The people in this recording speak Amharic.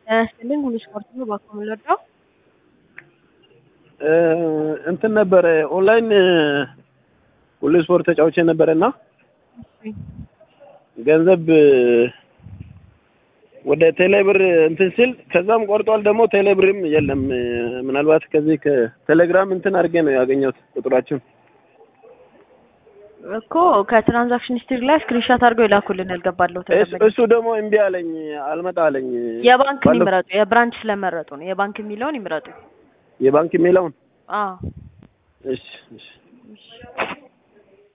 ስልኝ ሁሉ ስፖርት ነው ባኮም ለዳው እንትን ነበር ኦንላይን ሁሉ ስፖርት ተጫውቼ ነበርና ገንዘብ ወደ ቴሌብር እንትን ሲል ከዛም ቆርጧል። ደግሞ ቴሌብርም የለም። ምናልባት ከዚህ ከቴሌግራም እንትን አድርጌ ነው ያገኘሁት ቁጥራችን እኮ ከትራንዛክሽን ሂስትሪ ላይ ስክሪንሾት አድርገው ይላኩልን ያልገባለው ተደበቀ። እሱ ደግሞ እምቢ አለኝ አልመጣ አለኝ። የባንክ ይምረጡ፣ የብራንች ስለመረጡ ነው። የባንክ የሚለውን ይምረጡ። የባንክ የሚለውን አዎ እሺ